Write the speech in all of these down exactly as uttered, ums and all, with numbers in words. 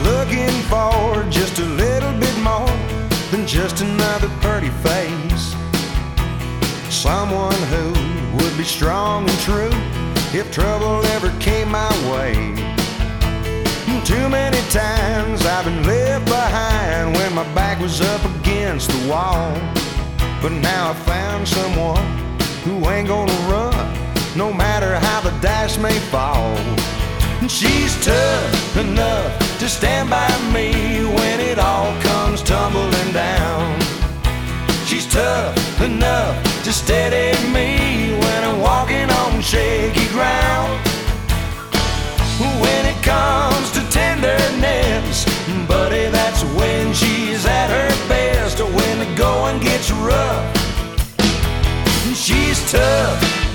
looking for just a little bit more than just another pretty face. Someone who would be strong and true if trouble ever came my way. Too many times I've been left behind when my back was up against the wall. But now I found someone who ain't gonna run, no matter how the dice may fall. She's tough enough to stand by me when it all comes tumbling down. She's tough enough to steady me when I'm walking on shaky ground. When it comes to tenderness, buddy, that's when she's at her best. Or when the going gets rough, she's tough.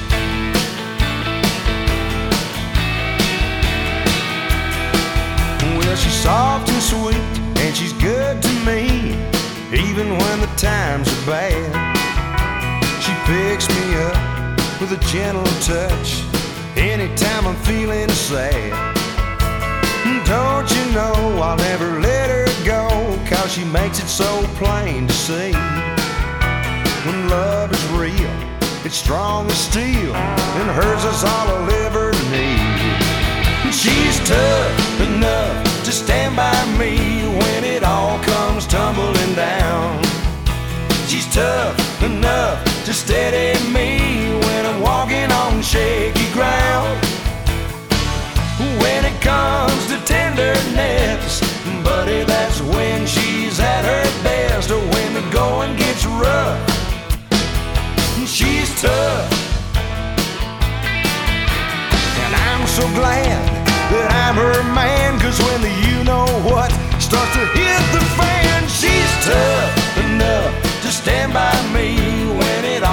Well, she's soft and sweet, and she's good to me, even when the times are bad. She picks me up with a gentle touch anytime I'm feeling sad. Don't you know I'll never let her go, 'cause she makes it so plain to see. When love is real, it's strong as steel, and hers is all I'll ever need. She's tough enough to stand by me when it all comes tumbling down. She's tough enough to steady me when I'm walking on shaky ground. When it comes to tenderness, buddy, that's when she's at her best. Or when the going gets rough, she's tough. And I'm so glad that I'm her man, 'cause when the you-know-what starts to hit the fan, she's tough enough to stand by me when it